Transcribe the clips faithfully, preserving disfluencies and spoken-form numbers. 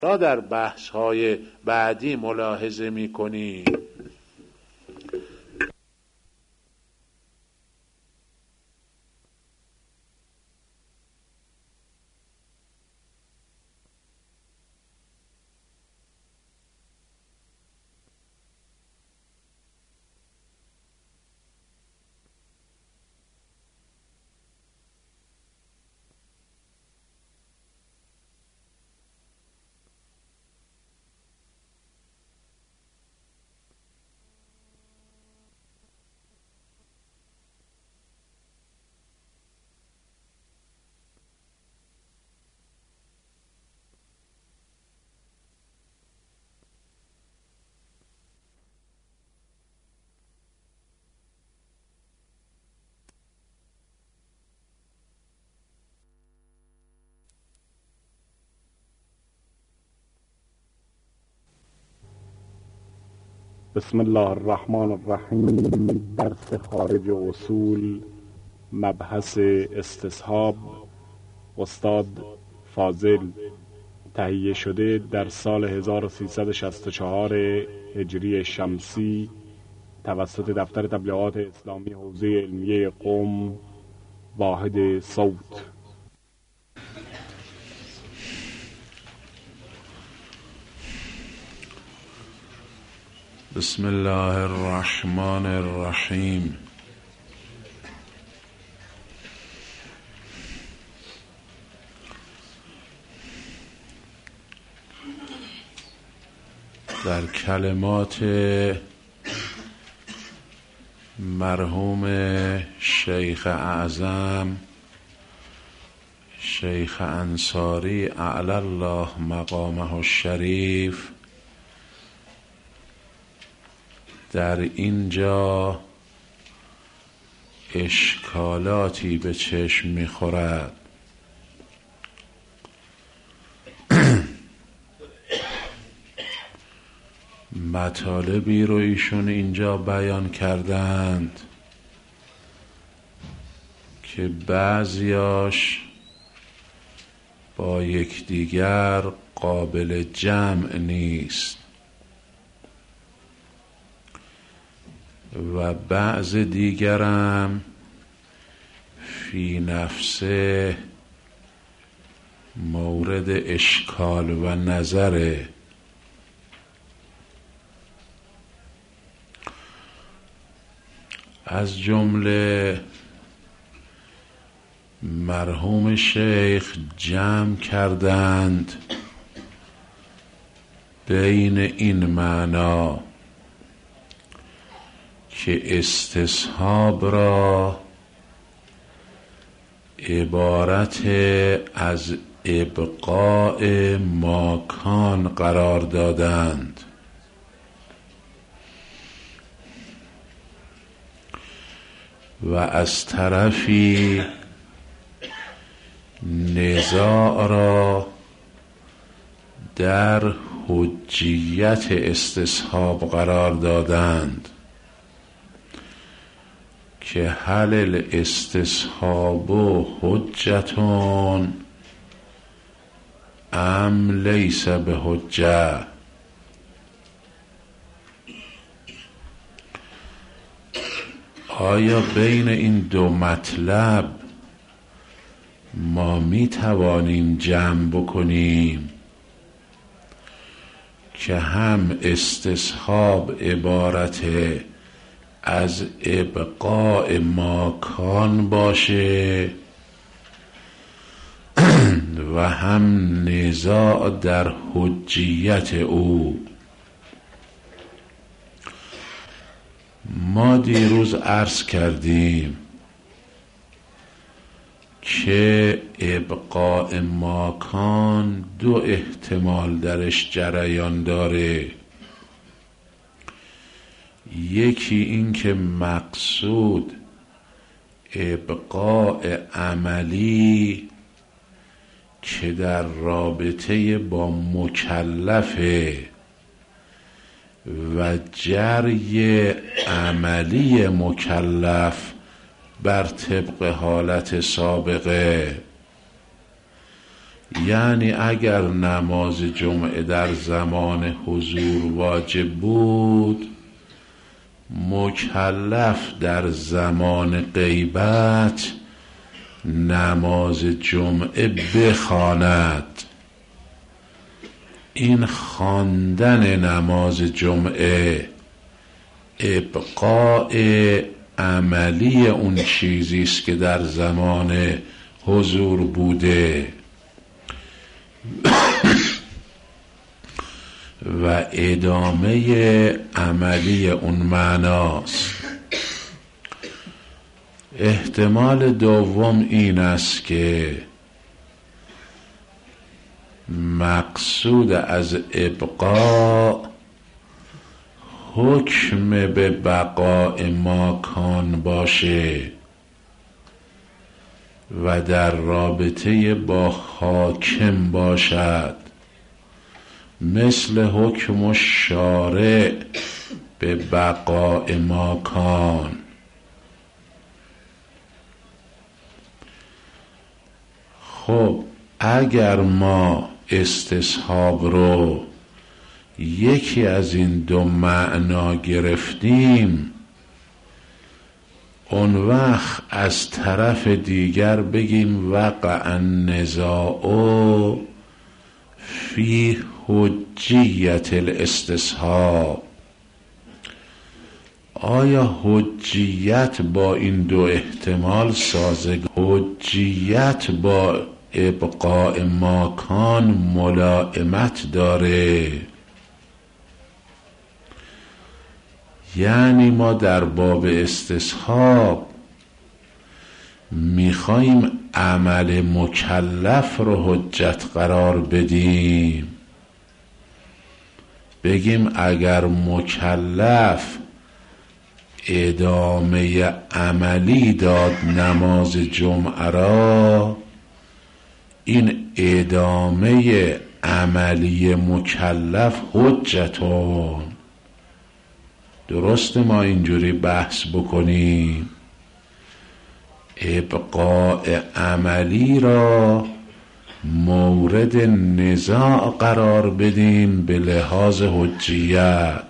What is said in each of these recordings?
را در بحث‌های بعدی ملاحظه می‌کنیم. بسم الله الرحمن الرحیم. درس خارج اصول، مبحث استصحاب، استاد فاضل، تهیه شده در سال هزار و سیصد و شصت و چهار هجری شمسی توسط دفتر تبلیغات اسلامی حوزه علمیه قم، واحد صوت. بسم الله الرحمن الرحیم. در کلمات مرحوم شیخ اعظم شیخ انصاری اعلی الله مقامه الشریف در اینجا اشکالاتی به چشم می‌خورد. مطالبی رو ایشون اینجا بیان کردند که بعضیاش با یکدیگر قابل جمع نیست و بعض دیگرم فی نفسه مورد اشکال و نظره. از جمله مرحوم شیخ جمع کردند بین این معنا که استصحاب را عبارت از ابقاء ماکان قرار دادند و از طرفی نزاع را در حجیت استصحاب قرار دادند که هل الاستصحاب حجتون ام لیس بحجه. آیا بین این دو مطلب ما می توانیم جمع بکنیم که هم استصحاب عبارت از ابقاء ماکان باشه و هم نزاع در حجیت او؟ ما دیروز عرض کردیم که ابقاء ماکان دو احتمال درش جریان داره. یکی این که مقصود ابقاء عملی که در رابطه با مکلفه و جری عملی مکلف بر طبق حالت سابقه یعنی اگر نماز جمعه در زمان حضور واجب بود، مکلف در زمان غیبت نماز جمعه بخواند. این خواندن نماز جمعه ابقاء عملی اون چیزی است که در زمان حضور بوده و ادامه عملی اون معناست. احتمال دوم این است که مقصود از ابقاء حکم به بقاء ما کان باشه و در رابطه با حاکم باشد، مثل حکم الشارع به بقاء ما کان. خب اگر ما استصحاب رو یکی از این دو معنا گرفتیم، اون وقت از طرف دیگر بگیم وقع النزاع فی حجیت الاستصحاب. آیا حجیت با این دو احتمال سازگار؟ حجیت با ابقاء ماکان ملائمت داره. یعنی ما در باب استصحاب میخوایم عمل مکلف رو حجت قرار بدیم، بگیم اگر مکلف ادامه عملی داد نماز جمعه را، این ادامه عملی مکلف حجتون. درست ما اینجوری بحث بکنیم، ابقاء عملی را مورد نزاع قرار بدیم به لحاظ حجیت.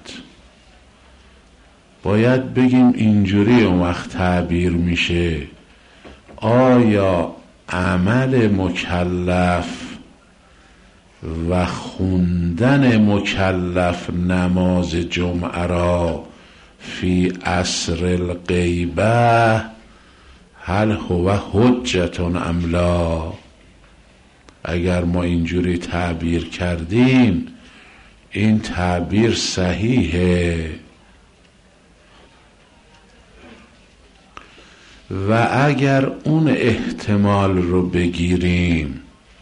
باید بگیم اینجوری اون وقت تعبیر میشه، آیا عمل مکلف و خوندن مکلف نماز جمعه را فی عصر الغیبه هل هو حجتون ام لا؟ اگر ما اینجوری تعبیر کردیم این تعبیر صحیحه. و اگر اون احتمال رو بگیریم،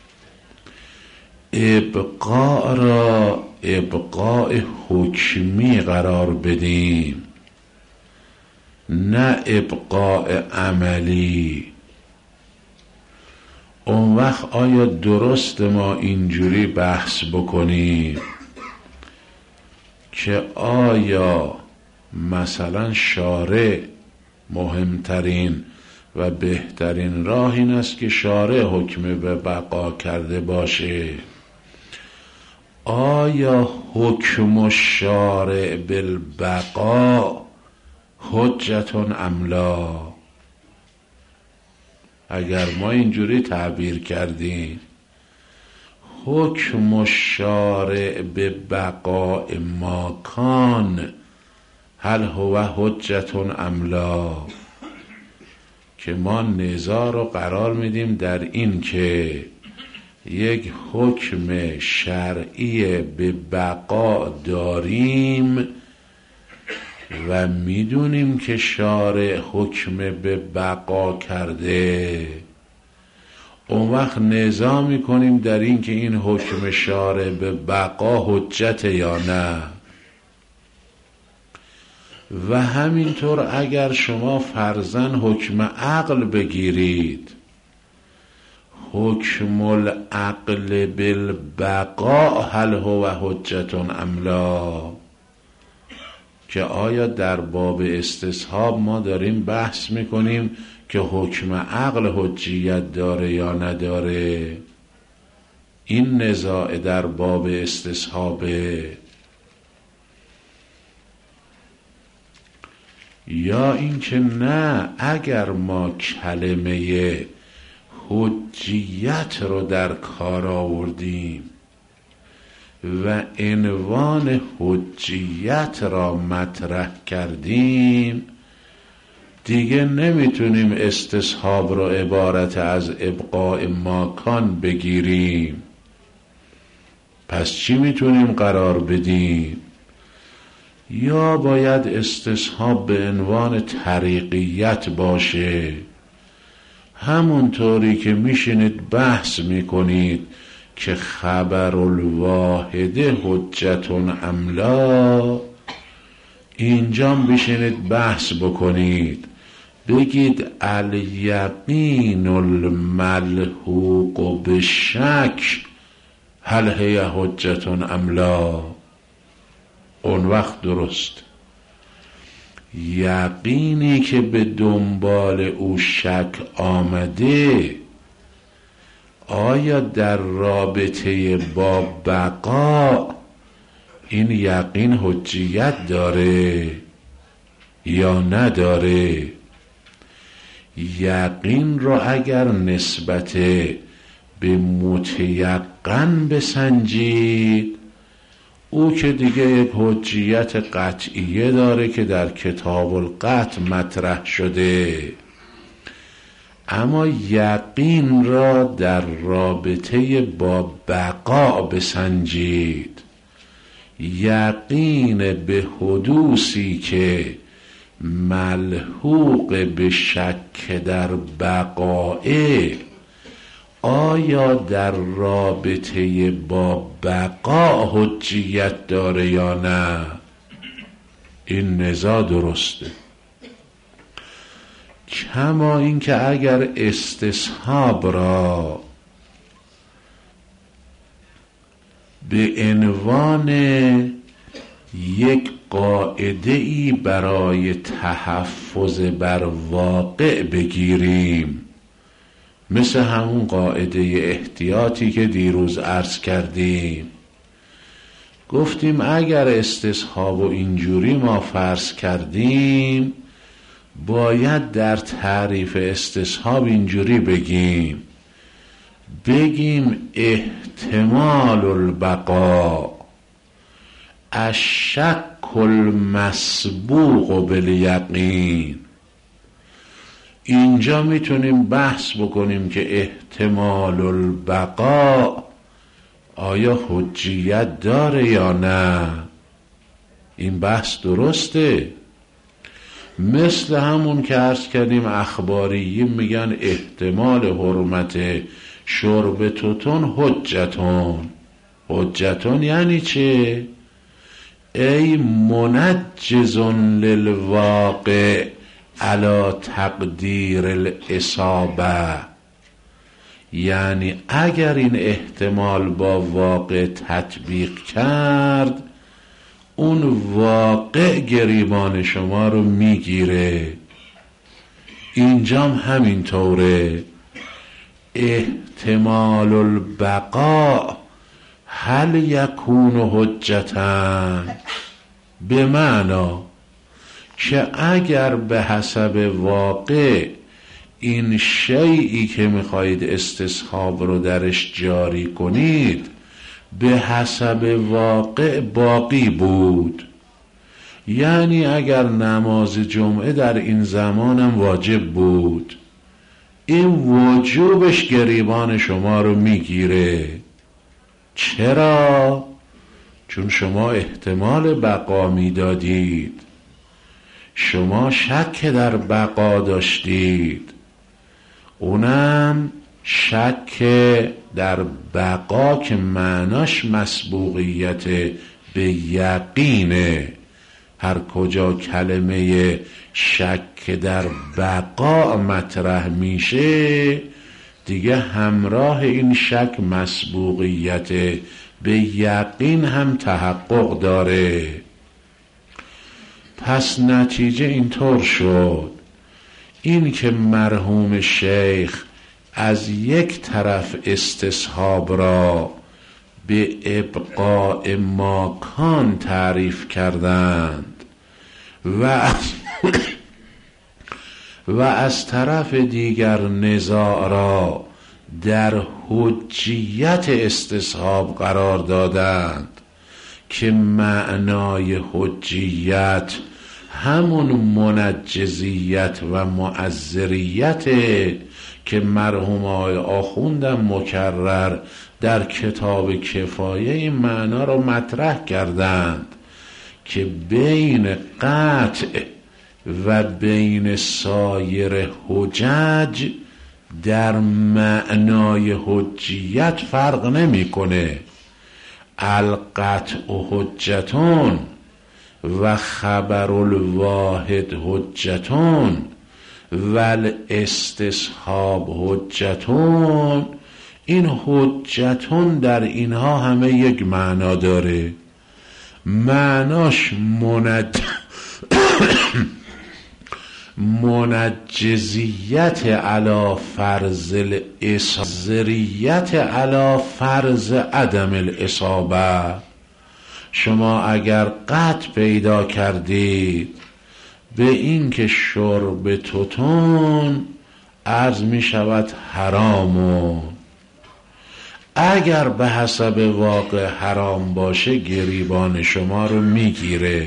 ابقاء را ابقاء حکمی قرار بدیم نه ابقاء عملی، اون وقت آیا درست ما اینجوری بحث بکنیم که آیا مثلا شارع مهمترین و بهترین راه این است که شارع حکم به بقا کرده باشه؟ آیا حکم الشارع بالبقا حجتون ام لا؟ اگر ما اینجوری تعبیر کردیم حکم الشارع به بقاء ما کان هل هو حجتون ام لا، که ما نزاع رو قرار میدیم در این که یک حکم شرعی به بقا داریم و میدونیم که شارع حکم به بقا کرده، اون وقت نزاع میکنیم در این که این حکم شارع به بقا حجت یا نه. و همینطور اگر شما فرضاً حکم عقل بگیرید، حکم العقل بالبقاء هل هو حجتون ام لا، که آیا در باب استصحاب ما داریم بحث میکنیم که حکم عقل حجیت داره یا نداره؟ این نزاع در باب استصحابه، یا اینکه نه، اگر ما کلمه حجیت رو در کار آوردیم و عنوان حجیت را مطرح کردیم، دیگه نمیتونیم استصحاب رو عبارت از ابقاء ماکان بگیریم. پس چی میتونیم قرار بدیم؟ یا باید استصحاب به عنوان طریقیت باشه، همونطوری که میشینید بحث میکنید که خبر الواحده حجتون املا، اینجا بشینید بحث بکنید، بگید الیقین الملحوق بالشک هل هی حجتون املا. اون وقت درست. یقینی که به دنبال او شک آمده، آیا در رابطه با بقا این یقین حجیت داره یا نداره؟ یقین را اگر نسبت به متیقن بسنجید، او که دیگه یک حجیت قطعیه داره که در کتاب القطع مطرح شده. اما یقین را در رابطه با بقا بسنجید، یقین به حدوثی که ملحوق به شک در بقائه، آیا در رابطه با بقا حجیت داره یا نه؟ این نزاع درسته. کما اینکه اگر استصحاب را به عنوان یک قاعده ای برای تحفظ بر واقع بگیریم، مثل همون قاعده احتیاطی که دیروز عرض کردیم، گفتیم اگر استصحاب و اینجوری ما فرض کردیم، باید در تعریف استصحاب اینجوری بگیم بگیم احتمال البقا الشک المسبوق بالیقین. اینجا میتونیم بحث بکنیم که احتمال البقا آیا حجیت داره یا نه. این بحث درسته. مثل همون که عرض کردیم اخباریین میگن احتمال حرمت شرب توتون حجتون. حجتون یعنی چه؟ ای منجز للواقع علی تقدیر الاصابه، یعنی اگر این احتمال با واقع تطبیق کرد، اون واقع گریبان شما رو میگیره. اینجام همین طوره. احتمال البقا هل یکون حجتن، به معنا که اگر به حسب واقع این شیئی که میخواهید استصحاب رو درش جاری کنید به حسب واقع باقی بود، یعنی اگر نماز جمعه در این زمانم واجب بود، این وجوبش گریبان شما رو میگیره. چرا؟ چون شما احتمال بقا میدادید، شما شک در بقا داشتید، اونم شک در بقا که معناش مسبوقیت به یقینه. هر کجا کلمه شک در بقا مطرح میشه، دیگه همراه این شک مسبوقیت به یقین هم تحقق داره. پس نتیجه اینطور شد، این که مرحوم شیخ از یک طرف استصحاب را به ابقاء ماکان تعریف کردند و از و از طرف دیگر نزاع را در حجیت استصحاب قرار دادند که معنای حجیت همون منجزیت و معذریت که مرحوم آقای آخوندم مکرر در کتاب کفایه این معنا رو مطرح کردند که بین قطع و بین سایر حجج در معنای حجیت فرق نمیکنه. القطع حجتون و خبر الواحد حجتون و الاستصحاب حجتون، این حجتون در اینها همه یک معنا داره. معناش منج... منجزیت علی فرض الاصابریت علی فرض عدم الاصابه. شما اگر قطع پیدا کردید به این که شرب توتون عرض می شود حرامون، اگر به حسب واقع حرام باشه گریبان شما رو میگیره.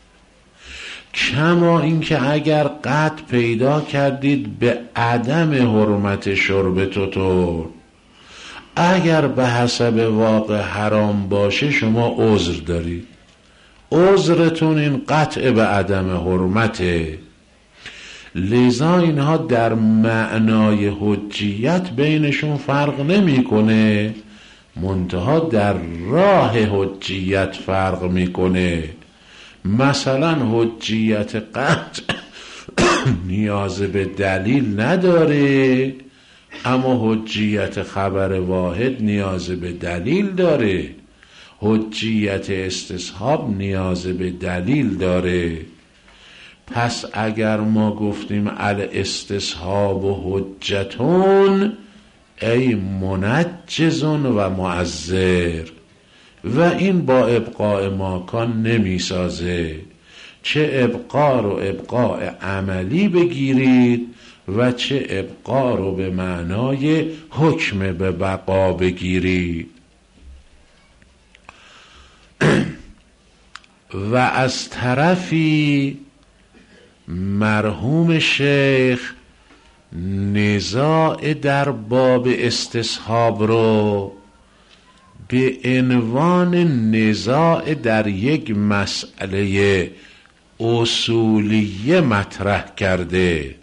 کما اینکه اگر قطع پیدا کردید به عدم حرمت شرب توتون، اگر به حسب واقع حرام باشه شما عذر دارید، عذرتون این قطع به عدم حرمته. لذا اینها در معنای حجیت بینشون فرق نمیکنه، منتها در راه حجیت فرق میکنه. مثلا حجیت قطع نیاز به دلیل نداره، اما حجیت خبر واحد نیاز به دلیل داره. حجیت استصحاب نیاز به دلیل داره. پس اگر ما گفتیم الاستصحاب و حجتون ای منجزون و معذر، و این با ابقاء ماکان نمی سازه، چه ابقاء رو ابقاء عملی بگیرید و چه ابقاء رو به معنای حکم به بقا بگیرید. و از طرفی مرحوم شیخ نزاع در باب استصحاب رو به عنوان نزاع در یک مسئله اصولیه مطرح کرده.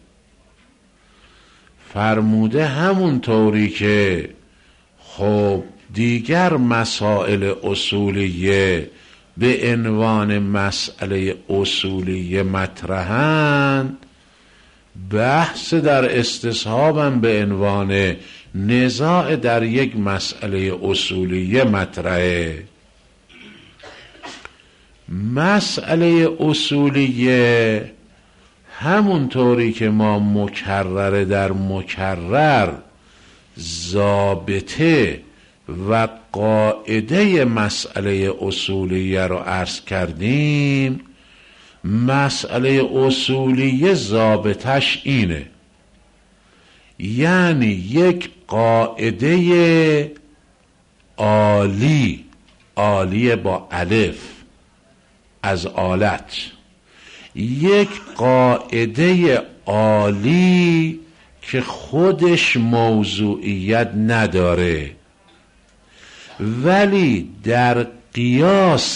فرموده همون طوری که خب دیگر مسائل اصولیه به عنوان مسئله اصولیه مطرحند، بحث در استصحابم به عنوان نزاع در یک مسئله اصولیه مطرحه. مسئله اصولیه همونطوری که ما مکرر در مکرر ضابطه و قاعده مسئله اصولیه رو عرض کردیم، مسئله اصولیه ضابطش اینه، یعنی یک قاعده عالی، عالی با الف از آلت، یک قاعده عالی که خودش موضوعیت نداره ولی در قیاس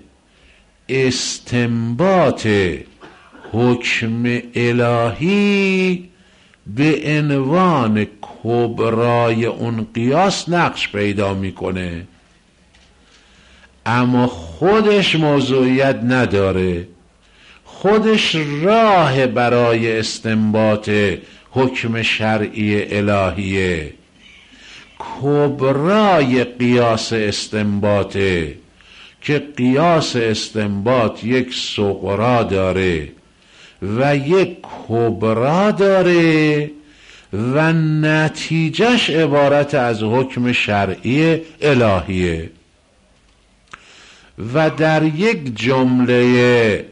استنباط حکم الهی به عنوان کبرای اون قیاس نقش پیدا میکنه، اما خودش موضوعیت نداره، خودش راه برای استنباط حکم شرعی الهیه. کبرای قیاس استنباطه که قیاس استنباط یک صغرا داره و یک کبرا داره و نتیجهش عبارت از حکم شرعی الهیه. و در یک جمله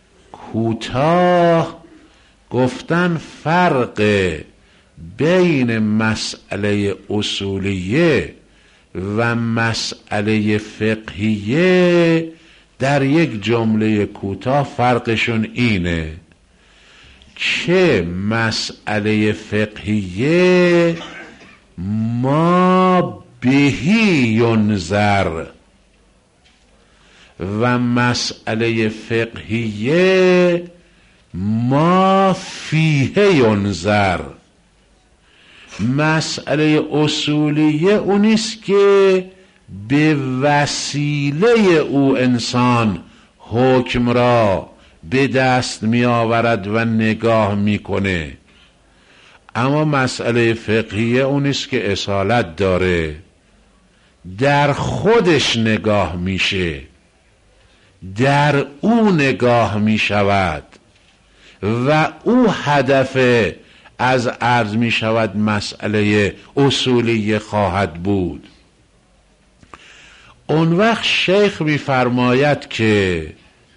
کوتاه گفتن فرق بین مسئله اصولیه و مسئله فقهیه در یک جمله کوتاه فرقشون اینه که مسئله فقهیه ما بهی ینظر و مسئله فقهیه ما فیه ینظر. مسئله اصولیه اونیست که به وسیله او انسان حکم را به دست می آورد و نگاه میکنه، اما مسئله فقهیه اونیست که اصالت داره، در خودش نگاه میشه، در او نگاه میشود و او هدف از عرض می شود مسئله اصولی خواهد بود. اون وقت شیخ می فرماید که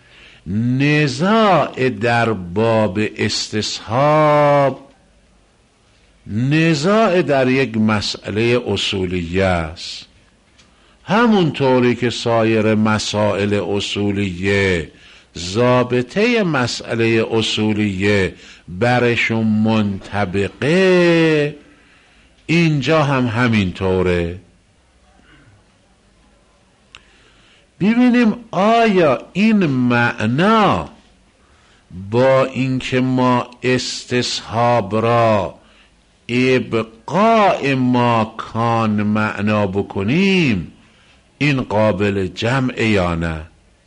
نزاع در باب استصحاب نزاع در یک مسئله اصولیه است، همونطوری که سایر مسائل اصولیه ضابطه مسئله اصولیه برشون منطبقه، اینجا هم همینطوره. ببینیم آیا این معنا با اینکه ما استصحاب را ابقاء ما کان معنا بکنیم این قابل جمع یا نه؟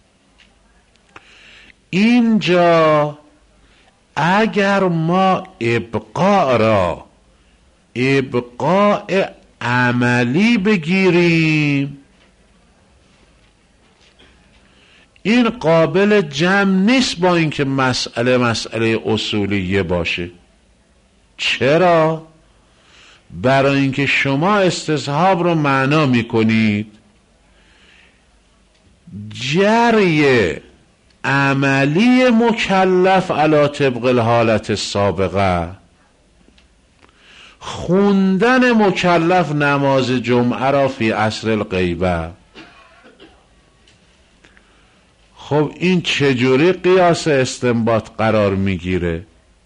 اینجا اگر ما ابقاء را ابقاء عملی بگیریم این قابل جمع نیست با اینکه مسئله مسئله اصولیه باشه. چرا؟ برای اینکه شما استصحاب رو معنا میکنید جری عملی مکلف علی طبق الحالت السابقه، خوندن مکلف نماز جمعه را فی عصر الغیبه. خب این چجوری قیاس استنباط قرار میگیره؟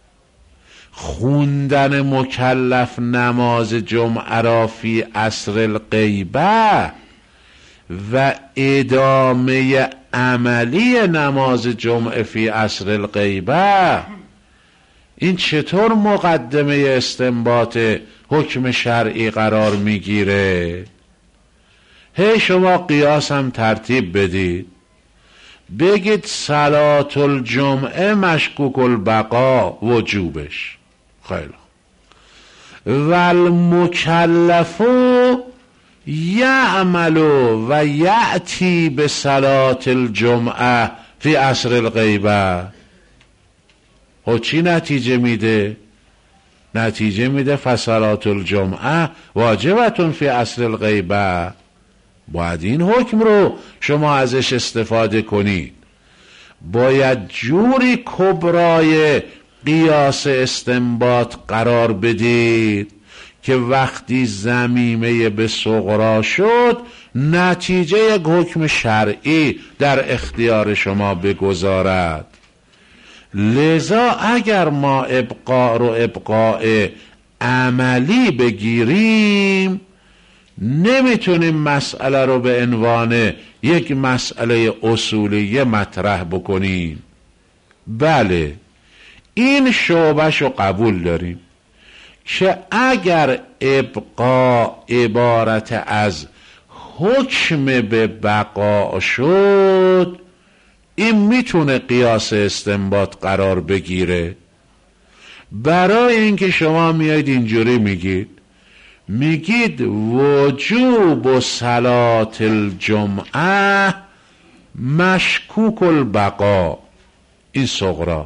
خوندن مکلف نماز جمعه را فی عصر الغیبه و ادامه عملی نماز جمعه فی عصر الغیبه، این چطور مقدمه استنباط حکم شرعی قرار میگیره؟ هی شما قیاس هم ترتیب بدید، بگید صلاة الجمعه مشکوک البقا وجوبش، خیلی و المکلفو یعمل و یأتی به صلاة الجمعه فی عصر الغیبه. خب چی نتیجه میده؟ نتیجه میده فصلاة الجمعه واجبتون فی عصر الغیبه. باید این حکم رو شما ازش استفاده کنید، باید جوری کبرای قیاس استنباط قرار بدید که وقتی ضمیمه به صغرا شد نتیجه یک حکم شرعی در اختیار شما بگذارد. لذا اگر ما ابقاء رو ابقاء عملی بگیریم نمیتونیم مسئله رو به عنوان یک مسئله اصولیه مطرح بکنیم. بله این شعبه‌شو قبول داریم که اگر ابقاء عبارت از حکم به بقا شد این میتونه قیاس استنباط قرار بگیره. برای اینکه شما میایید اینجوری میگید میگید وجوب صلاة الجمعه مشکوک البقا، این صغرا،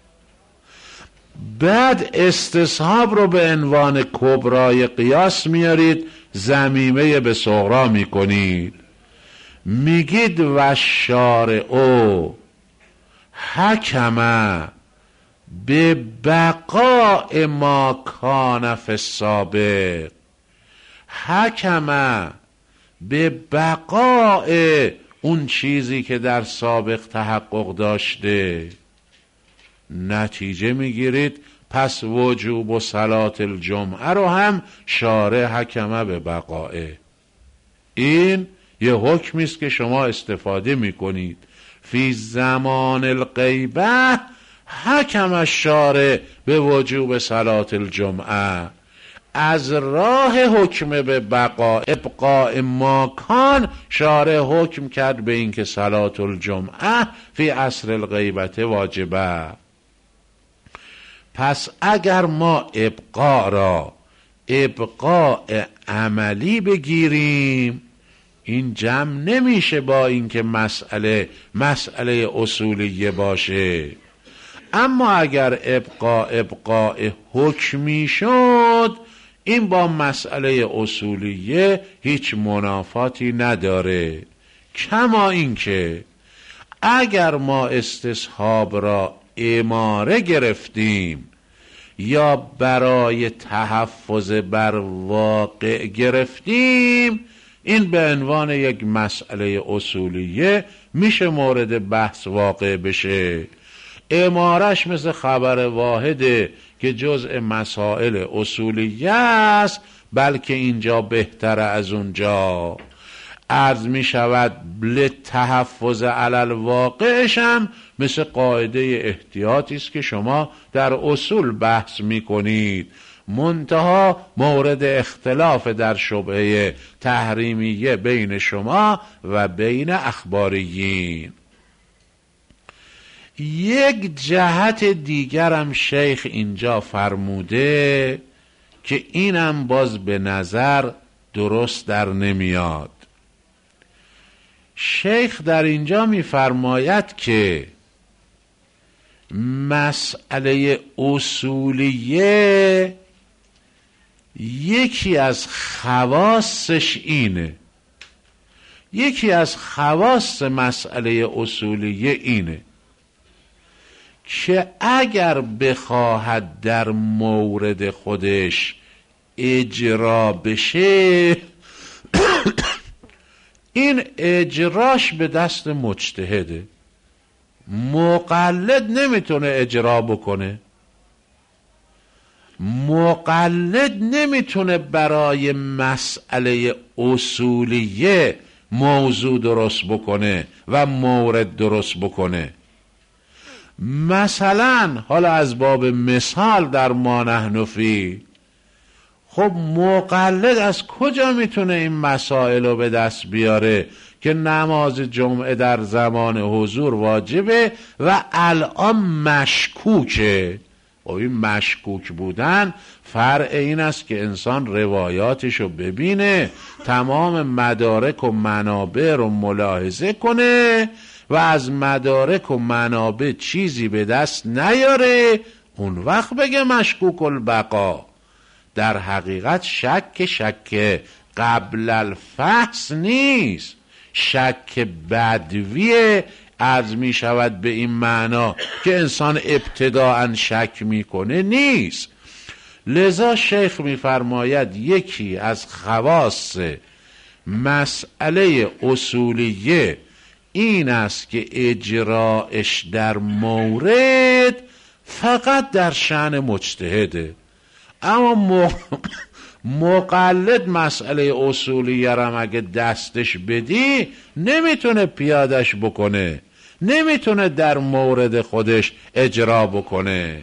بعد استصحاب رو به عنوان کبرای قیاس میارید ضمیمه به صغرا میکنید میگید و شارعو حکم به بقاء ما کان فی السابق، حکم به بقاء اون چیزی که در سابق تحقق داشته. نتیجه میگیرید پس وجوب و صلات الجمعه رو هم شارع حکمه به بقائه. این یه حکمی است که شما استفاده میکنید. فی زمان الغیبه حکم الشارع به وجوب صلات الجمعه، از راه حکم به بقا ابقاء ماکان شارع حکم کرد به این که صلات الجمعه فی عصر الغیبت واجبه. پس اگر ما ابقاء را ابقاء عملی بگیریم این جمع نمیشه با اینکه مسئله مسئله اصولیه باشه. اما اگر ابقاء ابقاء حکمی شد این با مسئله اصولیه هیچ منافاتی نداره. کما اینکه اگر ما استصحاب را اماره گرفتیم یا برای تحفظ بر واقع گرفتیم این به عنوان یک مسئله اصولیه میشه مورد بحث واقع بشه. امارش مثل خبر واحده که جزء مسائل اصولیه است، بلکه اینجا بهتره از اونجا. عرض می شود لتحفظ علی الواقعش هم مثل قاعده احتیاطی است که شما در اصول بحث می کنید، منتها مورد اختلاف در شبهه تحریمیه بین شما و بین اخباریین. یک جهت دیگرم شیخ اینجا فرموده که اینم باز به نظر درست در نمیاد. شیخ در اینجا میفرماید که مسئله اصولیه یکی از خواصش اینه، یکی از خواص مسئله اصولیه اینه که اگر بخواهد در مورد خودش اجرا بشه این اجراش به دست مجتهده. مقلد نمیتونه اجرا بکنه، مقلد نمیتونه برای مسئله اصولیه موضوع درست بکنه و مورد درست بکنه. مثلا حالا از باب مثال در ما نحن فی، خب مقلد از کجا میتونه این مسائل رو به دست بیاره که نماز جمعه در زمان حضور واجبه و الان مشکوکه؟ و این مشکوک بودن فرع این است که انسان روایاتشو ببینه، تمام مدارک و منابع رو ملاحظه کنه و از مدارک و منابع چیزی به دست نیاره، اون وقت بگه مشکوک البقا. در حقیقت شک شک قبل الفحص نیست، شک بدویه. عرض می شود به این معنا که انسان ابتداعا شک میکنه نیست. لذا شیخ می فرماید یکی از خواص مسئله اصولیه این است که اجراش در مورد فقط در شأن مجتهده. اما مقلد مسئله اصولیه را اگه دستش بدی نمیتونه پیادش بکنه، نمیتونه در مورد خودش اجرا بکنه.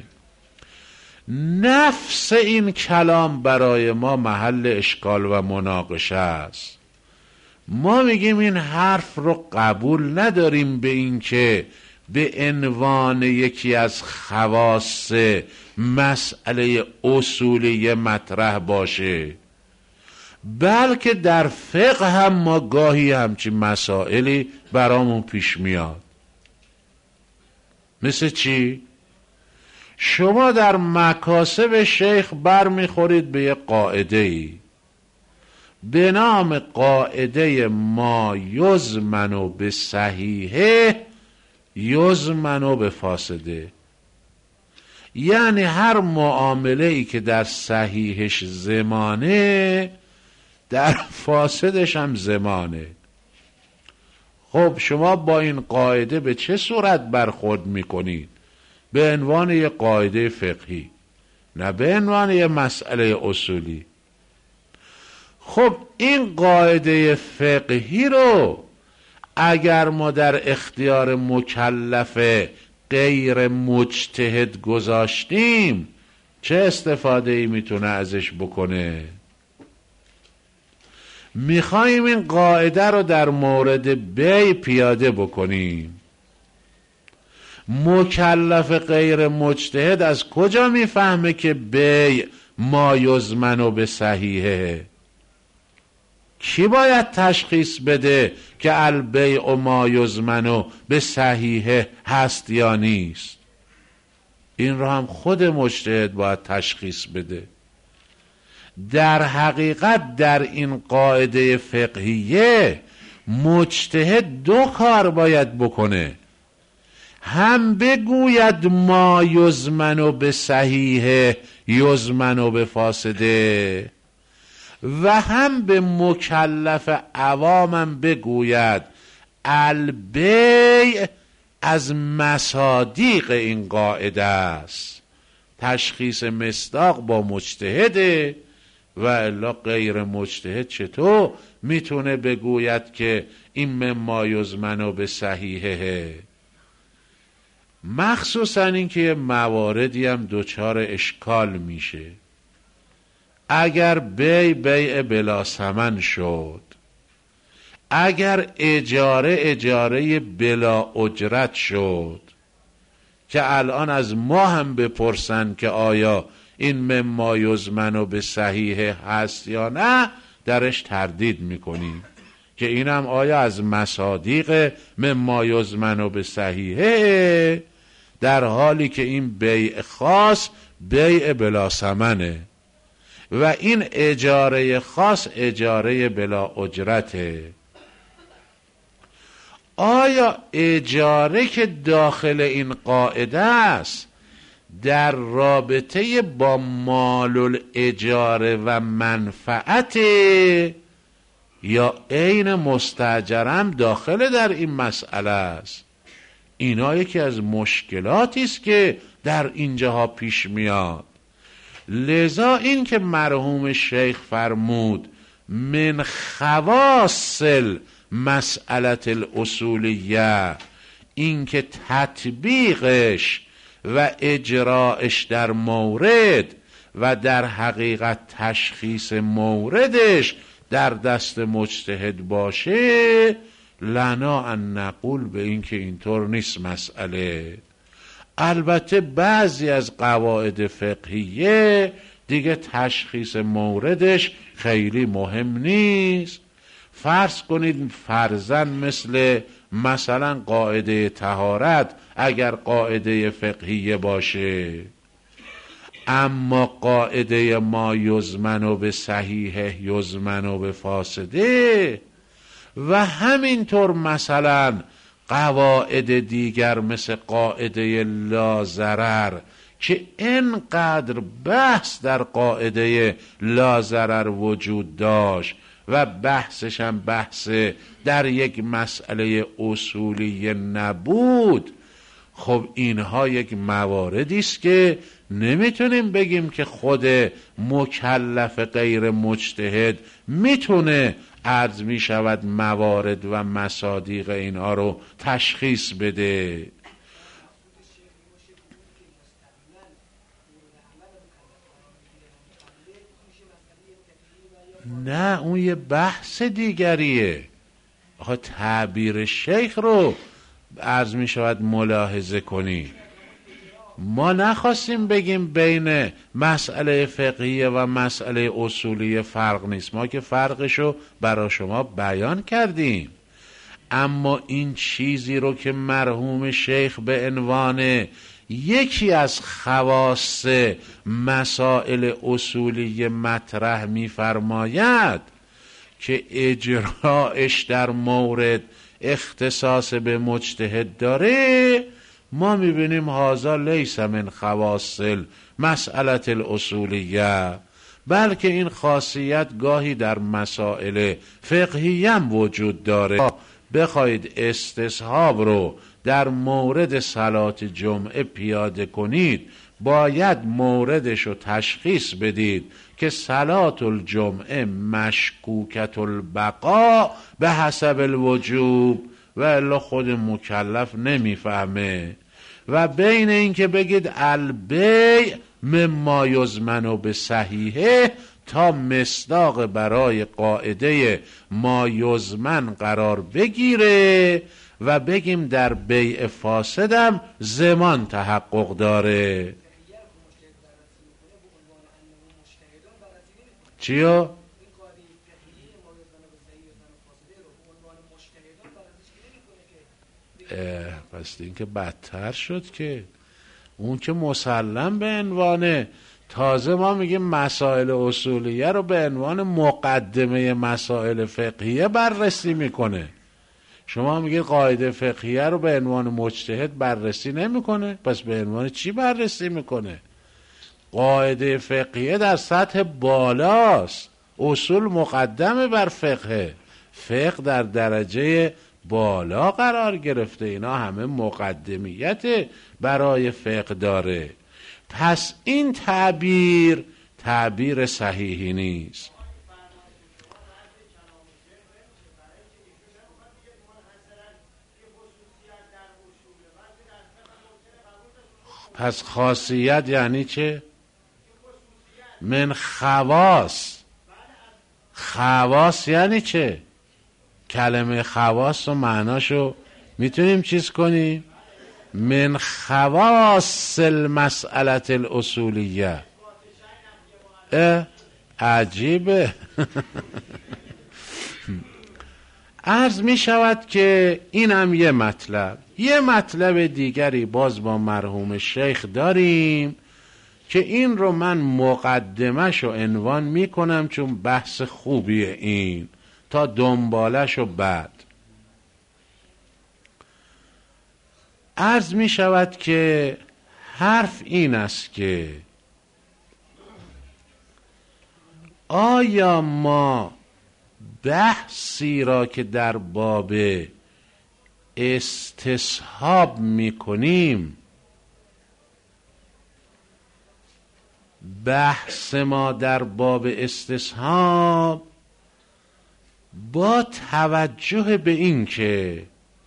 نفس این کلام برای ما محل اشکال و مناقشه است. ما میگیم این حرف رو قبول نداریم به این که به عنوان یکی از خواص مسئله اصولی مطرح باشه، بلکه در فقه هم ما گاهی همچین مسائلی برامون پیش میاد. مثل چی؟ شما در مکاسب شیخ بر میخورید به یه قاعده ای به نام قاعده ما یضمن به صحیحه یضمن به فاسده. یعنی هر معامله ای که در صحیحش زمانه در فاسدش هم زمانه. خب شما با این قاعده به چه صورت برخورد میکنید؟ به عنوان یه قاعده فقهی، نه به عنوان یه مسئله اصولی. خب این قاعده فقهی رو اگر ما در اختیار مکلف غیر مجتهد گذاشتیم چه استفاده ای میتونه ازش بکنه؟ میخوایم این قاعده رو در مورد بیع پیاده بکنیم. مکلف غیر مجتهد از کجا میفهمه که بیع ما یضمن به صحیحه؟ کی باید تشخیص بده که البیع ما یضمن به صحیحه هست یا نیست؟ این رو هم خود مجتهد باید تشخیص بده. در حقیقت در این قاعده فقهیه مجتهد دو کار باید بکنه، هم بگوید ما یضمن به صحیحه یضمن به فاسده، و هم به مکلف عوامم بگوید البیع از مصادیق این قاعده است. تشخیص مصداق با مجتهده، و الا غیر مجتهد چطور میتونه بگوید که این مما یضمن به صحیحه؟ مخصوصا این که مواردی هم دوچار اشکال میشه. اگر بیع بیع بلا ثمن شد، اگر اجاره اجاره بلا اجرت شد، که الان از ما هم بپرسن که آیا این مما یضمن به صحیحه هست یا نه، درش تردید میکنیم که اینم آیا از مصادیق مما یضمن به صحیحه، در حالی که این بیع خاص بیع بلا ثمنه و این اجاره خاص اجاره بلا اجرته. آیا اجاره که داخل این قاعده است در رابطه با مال الاجاره و منفعت، یا عین مستاجرم داخل در این مسئله است؟ اینا یکی از مشکلاتی است که در اینجاها پیش میاد. لذا این که مرحوم شیخ فرمود من خواص مسئله الاصولیه، این که تطبیقش و اجراش در مورد و در حقیقت تشخیص موردش در دست مجتهد باشه، لنا ان نقول به این که اینطور نیست مسئله. البته بعضی از قواعد فقهیه دیگه تشخیص موردش خیلی مهم نیست. فرض کنید فرضاً مثل مثلا قاعده طهارت اگر قاعده فقهیه باشه، اما قاعده ما یضمن به صحیحه یضمن به فاسده، و همینطور مثلا قواعد دیگر مثل قاعده لا ضرر که اینقدر بحث در قاعده لا ضرر وجود داشت و بحثش هم بحث در یک مسئله اصولی نبود. خب اینها یک مواردی است که نمیتونیم بگیم که خود مکلف غیر مجتهد میتونه عرض میشود موارد و مصادیق اینها رو تشخیص بده. نه، اون یه بحث دیگریه. آخه تعبیر شیخ رو عرض می شود ملاحظه کنی. ما نخواستیم بگیم بین مسئله فقهیه و مسئله اصولی فرق نیست، ما که فرقشو برای شما بیان کردیم. اما این چیزی رو که مرحوم شیخ به عنوان یکی از خواص مسائل اصولی مطرح می‌فرماید، که اجراش در مورد اختصاص به مجتهد داره، ما میبینیم هذا لیس من خواص مسئله الاصولیه، بلکه این خاصیت گاهی در مسائل فقهی هم وجود داره. بخواید استصحاب رو در مورد صلات جمعه پیاده کنید، باید موردش رو تشخیص بدید که صلات الجمعه مشکوکت البقا به حسب الوجوب، و الا خود مکلف نمیفهمه. و بین این که بگید البیع مما یضمن به صحیحه تا مصداق برای قاعده ما یضمن قرار بگیره و بگیم در بیع فاسدم ضمان تحقق داره. چیو؟ پس این که بدتر شد، که اون که مسلم به عنوان، تازه ما میگیم مسائل اصولیه رو به عنوان مقدمه مسائل فقهیه بررسی میکنه. شما میگید قاعده فقهیه رو به عنوان مجتهد بررسی نمیکنه، پس به عنوان چی بررسی میکنه؟ قاعده فقهیه در سطح بالاست، اصول مقدمه بر فقه، فقه در درجه بالا قرار گرفته، اینا همه مقدمیت برای فقه داره. پس این تعبیر تعبیر صحیحی نیست. پس خاصیت یعنی چه؟ من خواص. خواص یعنی چه؟ کلمه خواص و معناشو میتونیم چیز کنیم؟ من خواص المسئله الاصولیه. عجیبه. عرض می شود که اینم یه مطلب. یه مطلب دیگری باز با مرحوم شیخ داریم که این رو من مقدمش رو عنوان می کنم چون بحث خوبیه این، تا دنبالش و بعد. عرض می شود که حرف این است که آیا ما بحثی را که در باب استصحاب می کنیم، بحث ما در باب استصحاب با توجه به این که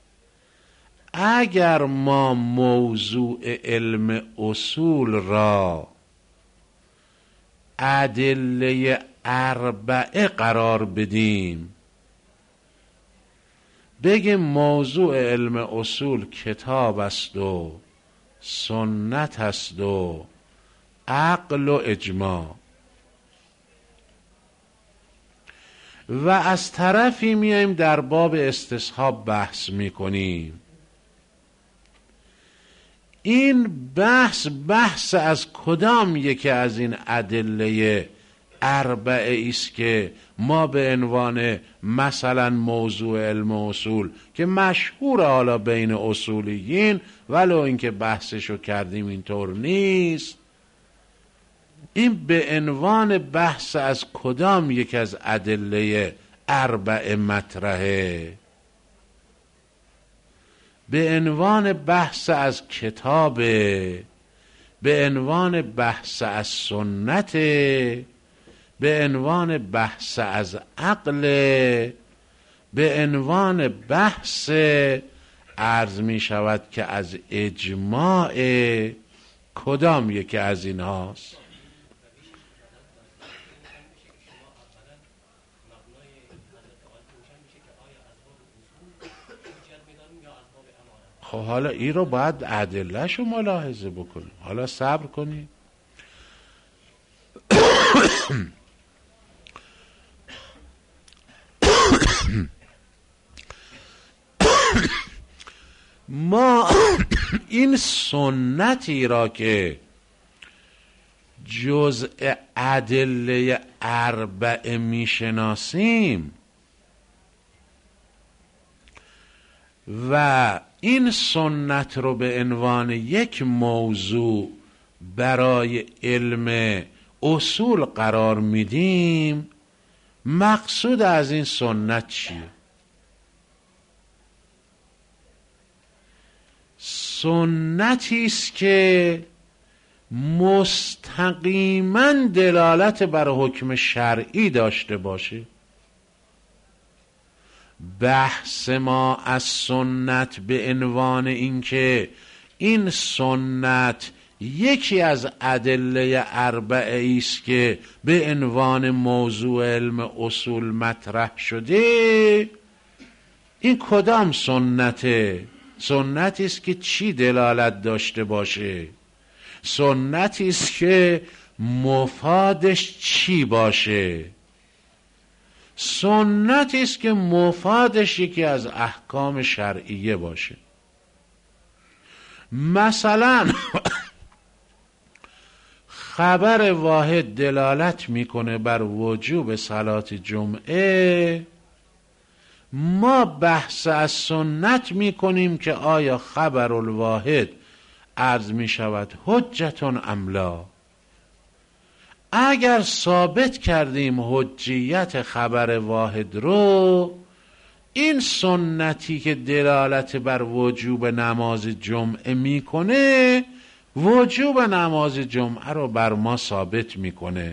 اگر ما موضوع علم اصول را ادله اربعه قرار بدیم، بگیم موضوع علم اصول کتاب است و سنت است و عقل و اجماع، و از طرفی میایم در باب استصحاب بحث میکنیم، این بحث بحث از کدام یکی از این ادله اربعه است که ما به عنوان مثلا موضوع علم اصول که مشهور حالا بین اصولیین، ولو اینکه بحثشو کردیم اینطور نیست، این به عنوان بحث از کدام یک از ادله اربعه مطرحه؟ به عنوان بحث از کتاب، به عنوان بحث از سنت، به عنوان بحث از عقل، به عنوان بحث عرض می شود که از اجماع، کدام یکی از این هاست؟ خب حالا این رو باید ادله‌ش رو ملاحظه بکنیم. حالا صبر کنیم. ما این سنتی را که جزء ادله اربعه میشناسیم، و این سنت رو به عنوان یک موضوع برای علم اصول قرار میدیم، مقصود از این سنت چیه؟ سنتی است که مستقیما دلالت بر حکم شرعی داشته باشه. بحث ما از سنت به عنوان اینکه این سنت یکی از ادله اربعه است که به عنوان موضوع علم اصول مطرح شده، این کدام سنته؟ سنتی است که چی دلالت داشته باشه؟ سنتی است که مفادش چی باشه؟ سنتی است که مفادش یکی از احکام شرعیه باشه. مثلا خبر واحد دلالت میکنه بر وجوب صلات جمعه، ما بحث از سنت میکنیم که آیا خبر الواحد عرض میشود حجتون ام لا. اگر ثابت کردیم حجیت خبر واحد رو، این سنتی که دلالت بر وجوب نماز جمعه میکنه، وجوب نماز جمعه رو بر ما ثابت میکنه.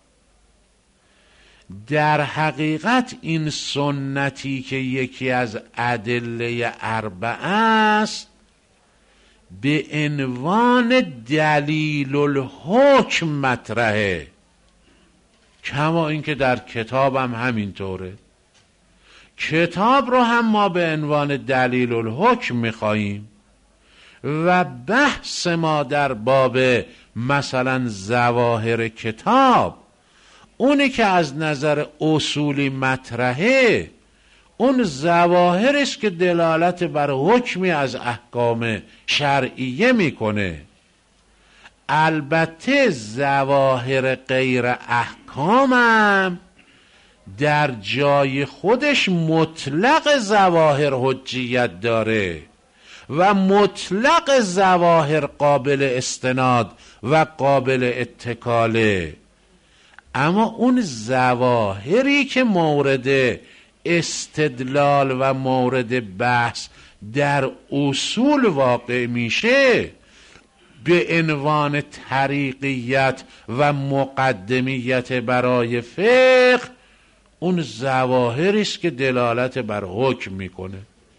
در حقیقت این سنتی که یکی از ادله اربعه است، به عنوان دلیل الحکم مطرحه، کما اینکه در کتاب هم همینطوره. کتاب رو هم ما به عنوان دلیل الحکم میخواییم و بحث ما در باب مثلا ظواهر کتاب، اونی که از نظر اصولی مطرحه، اون ظواهر است که دلالت بر حکمی از احکام شرعیه میکنه. البته ظواهر غیر احکامم در جای خودش مطلق ظواهر حجیت داره و مطلق ظواهر قابل استناد و قابل اتکاله، اما اون ظواهری که مورد استدلال و مورد بحث در اصول واقع میشه، به عنوان طریقیت و مقدمیت برای فقه، اون ظواهری است که دلالت بر حکم میکنه.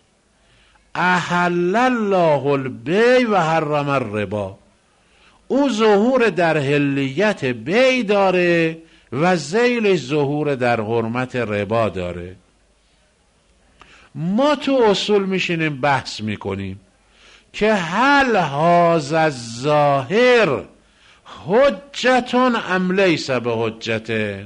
احل الله البیع و حرم الربا، او ظهور در حلیت بیع داره و ذیل ظهور در حرمت ربا داره. ما تو اصول میشینیم بحث میکنیم که هل هذا الظاهر حجتون ام لیس به حجته،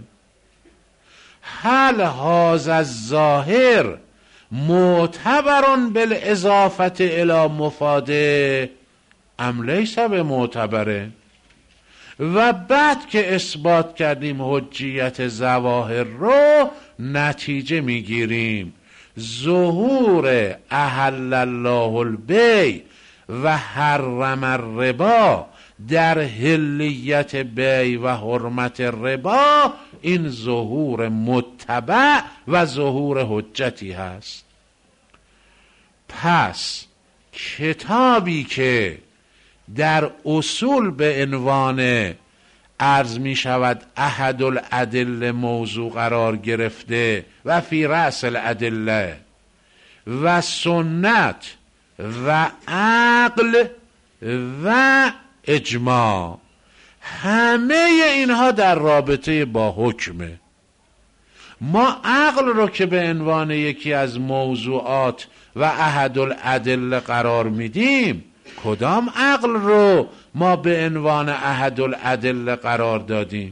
هل هذا الظاهر معتبرون بالاضافه الی مفاده ام لیس به معتبره. و بعد که اثبات کردیم حجیت ظواهر رو، نتیجه میگیریم ظهور احل الله البیع و حرم الربا در حلیت بیع و حرمت ربا، این ظهور متبع و ظهور حجتی هست. پس کتابی که در اصول به عنوان عرض می شود احد الادله موضوع قرار گرفته و فی رأس الادله، و سنت و عقل و اجماع، همه اینها در رابطه با حکمه. ما عقل رو که به عنوان یکی از موضوعات و احد الادله قرار میدیم، کدام عقل رو ما به عنوان احد الادله قرار دادیم؟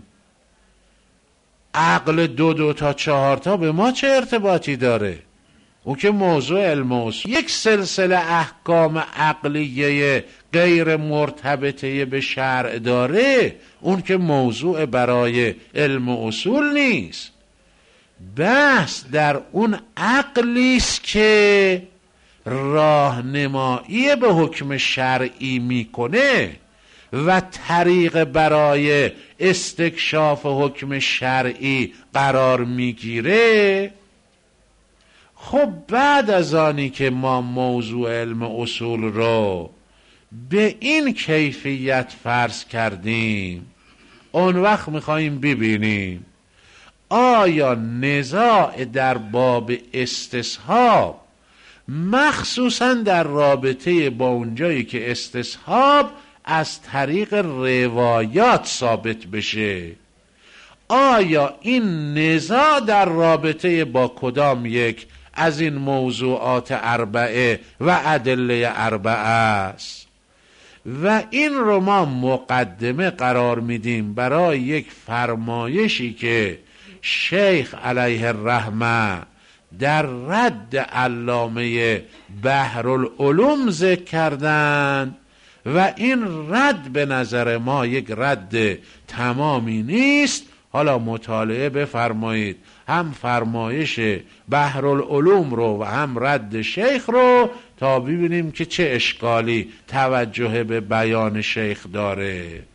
عقل دو دو تا چهار تا به ما چه ارتباطی داره؟ اون که موضوع علم اصول یک سلسله احکام عقلیه غیر مرتبطه به شرع داره، اون که موضوع برای علم اصول نیست. بس در اون عقلی است که راهنمایی به حکم شرعی میکنه و طریق برای استکشاف حکم شرعی قرار میگیره، خب بعد از آنی که ما موضوع علم اصول رو به این کیفیت فرض کردیم، اون وقت میخواییم ببینیم آیا نزاع در باب استصحاب مخصوصا در رابطه با اونجایی که استصحاب از طریق روایات ثابت بشه، آیا این نزاع در رابطه با کدام یک از این موضوعات اربعه و ادله اربعه است؟ و این رو ما مقدمه قرار میدیم برای یک فرمایشی که شیخ علیه الرحمه در رد علامه بحرالعلوم ذکر کردند و این رد به نظر ما یک رد تمامی نیست. حالا مطالعه بفرمایید هم فرمایش بحرالعلوم رو و هم رد شیخ رو تا ببینیم که چه اشکالی توجه به بیان شیخ داره.